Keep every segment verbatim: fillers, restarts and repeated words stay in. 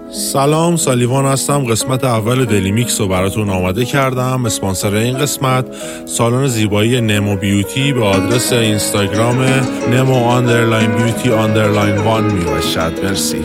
سلام، سالیوان هستم. قسمت اول دلی میکس رو براتون آماده کردم. اسپانسر این قسمت سالن زیبایی نمو بیوتی به آدرس اینستاگرام نمو آندرلاین بیوتی آندرلاین وان می باشد. مرسی.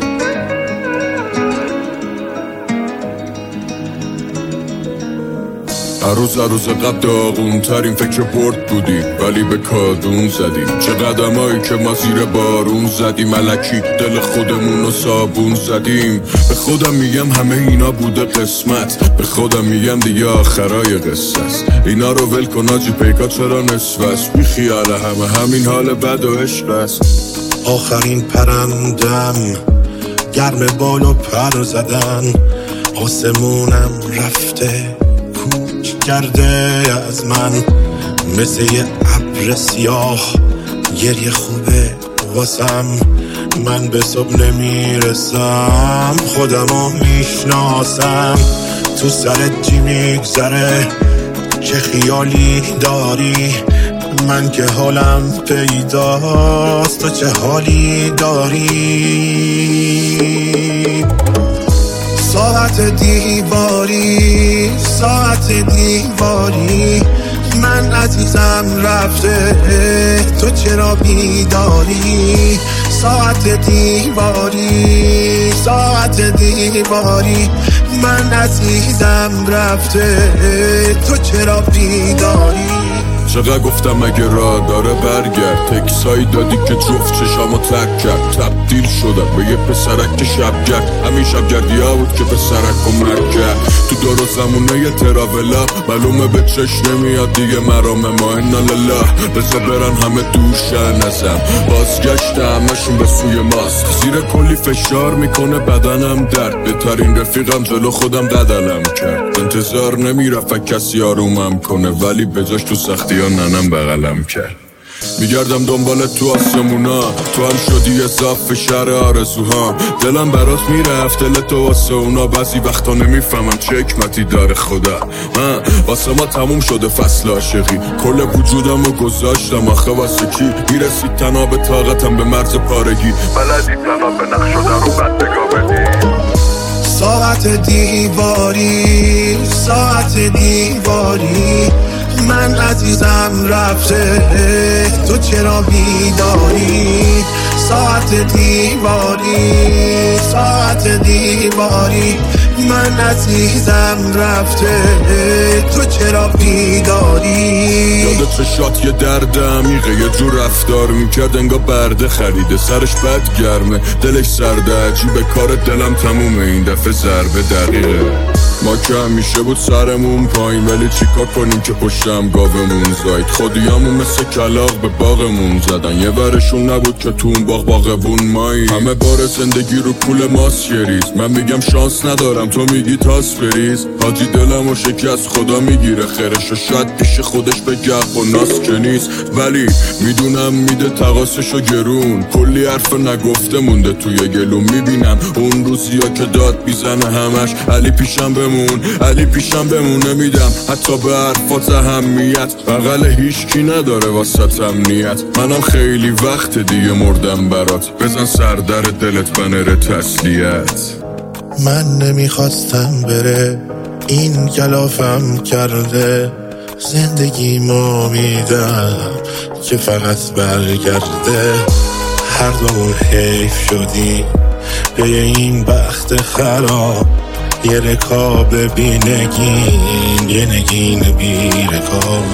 عروض عروض قد داغون ترین فکر برد بودی ولی به کادون زدی. چه قدمایی که ما زیر بارون زدیم، ملکی دل خودمون رو صابون زدیم. به خودم میگم همه اینا بوده قسمت، به خودم میگم دیگه آخرای قصه است. اینا رو ول کن آجی، پیکا چرا نصفست؟ بی خیال همه همین حال بد و عشق است. آخرین پرندم گرم بال و پر زدن، آسمونم رفته کرده از من مثل یه ابر سیاه. گریه خوبه واسم، من به صبح نمیرسم، خودمو میشناسم. تو سرت چی میگذره، چه خیالی داری؟ من که حالم پیداست، تو چه حالی داری؟ ساعت دیواری، ساعت دیواری، من عزیزم رفته، تو چرا بیداری؟ ساعت دیواری، ساعت دیواری، من عزیزم رفته، تو چرا بیداری؟ چقدر گفتم اگه راه داره برگرد، تکسایی دادی که جفت چشامو ترک کرد. تبدیل شدم به یه پسرک که شب گرد، همین شب گردی ها بود که پسرک و مرگ کرد. تو دور و زمونه یه تراولا، معلومه به چشم نمیاد دیگه مرام ما. اینا لله بزا برن همه دوشن ازم، بازگشت همشون به سوی ماست. زیر کلی فشار میکنه بدنم درد، بهترین رفیقم جلو خودم قدلم کرد. انتظار نمیرفت کسی آرومم کنه، ولی بجاش تو سختی ننم بغلم کرد. میگردم دنبال تو آسمونا، تو هم شدی اضافه شهر آرزوهام. دلم برات میرفت دل تو واسه اونا، بعضی وقتا نمیفهمم چه حکمتی داره خدا. من واسه ما تموم شده فصل عاشقی، کل وجودم رو گذاشتم آخه واسه کی؟ میرسید تنها به طاقتم به مرز پارگی، بلدی تنها به نقش شدن رو بد بگاه بدی. ساعت دیواری، ساعت دیواری، من عزیزم رفته، تو چرا بیداری؟ ساعت دیواری، ساعت دیواری، من عزیزم رفته، تو چرا بیداری؟ یاد چشات یه درد عمیقه، یه جور رفتار میکرد انگار برده خریده، سرش بد گرمه دلش سرده، عجیبه کار دلم تمومه این دفعه ضربه دقیقه. ما که همیشه بود سرمون پایین، ولی چیکار کنیم که پشتم گاومون زاید. خودیامون مثل کلاغ به باغمون زدن، یه ورشون نبود که تو اون باغ باغبون مایی. همه بار زندگی رو کول ماست یه ریز، من میگم شانس ندارم تو میگی تاس بریز. حاجی دلم و شکست خدا میگیره خیرش، و شاید پیش خودش به گپ و ناس که نیست، ولی میدونم میده تقاسش و گرون. کلی حرف نگفته مونده توی گلوم، میبینم اون روزیا که داد بیزنه همش علی پیشم بمون، علی پیشم بمونه. میدم حتی به حرفات اهمیت، بغل هیچ کی نداره واسه امنیت. منم خیلی وقت دیگه مردم برات، بزن سر در دلت بنر تسلیت. من نمیخواستم بره، این کلافم کرده، زندگیمو میدم که فقط برگرده. هر دومون حیف شدی به این بخت خراب، یه رکاب بی نگین، یه نگین بی رکاب.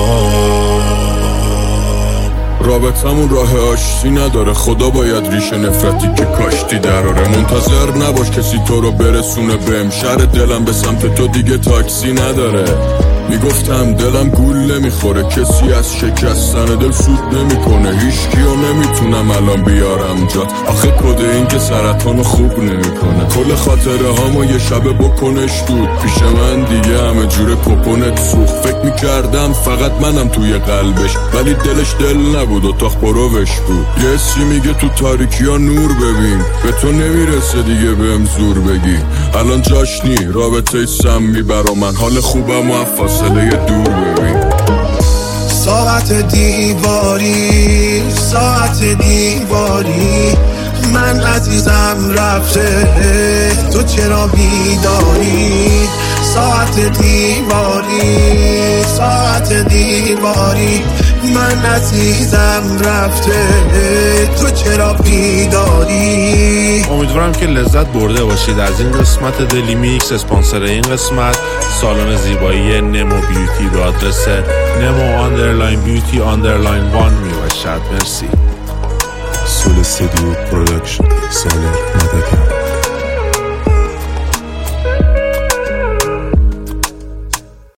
رابطمون راه آشتی نداره، خدا باید ریشه نفرتی که کاشتی دراره. منتظر نباش کسی تو رو برسونه بهم، شهر دلم به سمت تو دیگه تاکسی نداره. میگفتم دلم گول نمیخوره، کسی از شکستن دل سود نمیکنه، هیچ کیو نمیتونم الان بیارم جات. آخه کد این که سرطانو خوب نمیکنه، کل خاطره هامو یه شبه بکنش دود. پیش من دیگه همه جوره کپونت سوخت، فکر میکردم فقط منم توی قلبش، ولی دلش دل نبود اتاق پروش بود. یه حسی میگه تو تاریکی ها نور ببین، به تو نمیرسه دیگه بهم زور بگی. الان جاش نی رابطه سمی برا من، حال خوبم و فاصله دور ببین. ساعت دیواری، ساعت دیواری، من عزیزم رفته، تو چرا بیداری؟ ساعت دیواری ساعت دیواری من عزیزم رفته تو چرا بیداری؟ امیدوارم که لذت برده باشید از این قسمت دلی میکس. اسپانسر این قسمت سالن زیبایی نمو بیوتی به آدرس نمو آندرلاین بیوتی آندرلاین وان می باشد. مرسی. سول استودیو پرودکشن سالن مدکن.